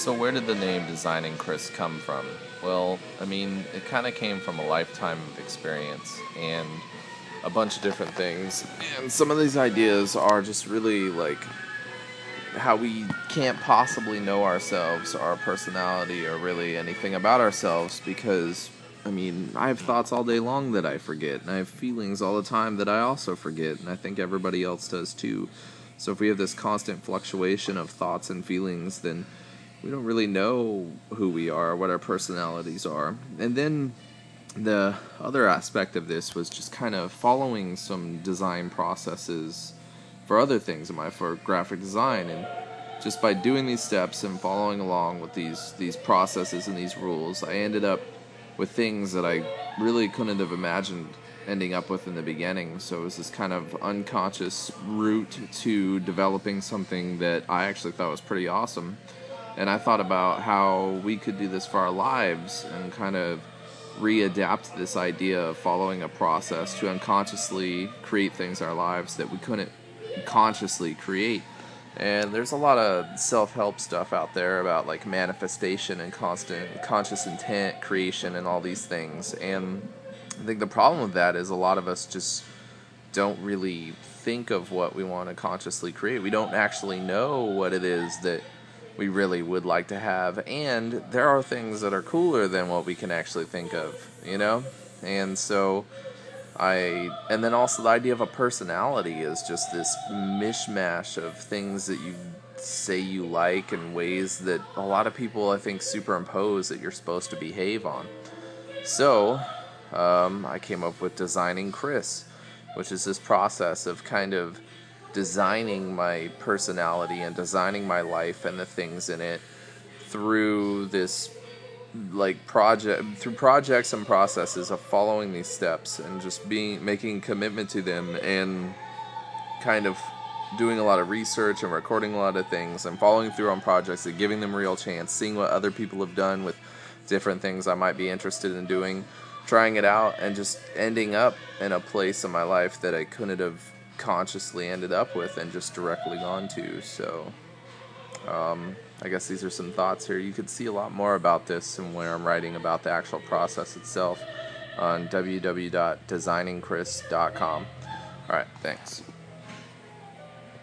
So where did the name Designing Chris come from? Well, I mean, it kind of came from a lifetime of experience and a bunch of different things. And some of these ideas are just really like how we can't possibly know ourselves, our personality, or really anything about ourselves because, I mean, I have thoughts all day long that I forget, and I have feelings all the time that I also forget, and I think everybody else does too. So if we have this constant fluctuation of thoughts and feelings, then we don't really know who we are, what our personalities are. And then the other aspect of this was just kind of following some design processes for other things in my for graphic design, and just by doing these steps and following along with these processes and these rules, I ended up with things that I really couldn't have imagined ending up with in the beginning. So it was this kind of unconscious route to developing something that I actually thought was pretty awesome. And I thought about how we could do this for our lives and kind of readapt this idea of following a process to unconsciously create things in our lives that we couldn't consciously create. And there's a lot of self-help stuff out there about like manifestation and constant conscious intent creation and all these things. And I think the problem with that is a lot of us just don't really think of what we want to consciously create. We don't actually know what it is that we really would like to have, and there are things that are cooler than what we can actually think of, you know? And so and then also the idea of a personality is just this mishmash of things that you say you like and ways that a lot of people, I think, superimpose that you're supposed to behave on. So, I came up with Designing Chris, which is this process of kind of designing my personality and designing my life and the things in it through this through projects and processes of following these steps and just making commitment to them and kind of doing a lot of research and recording a lot of things and following through on projects and giving them a real chance, seeing what other people have done with different things I might be interested in doing, trying it out, and just ending up in a place in my life that I couldn't have consciously ended up with and just directly gone to. So I guess these are some thoughts here. You could see a lot more about this and where I'm writing about the actual process itself on www.designingchris.com. Alright, thanks.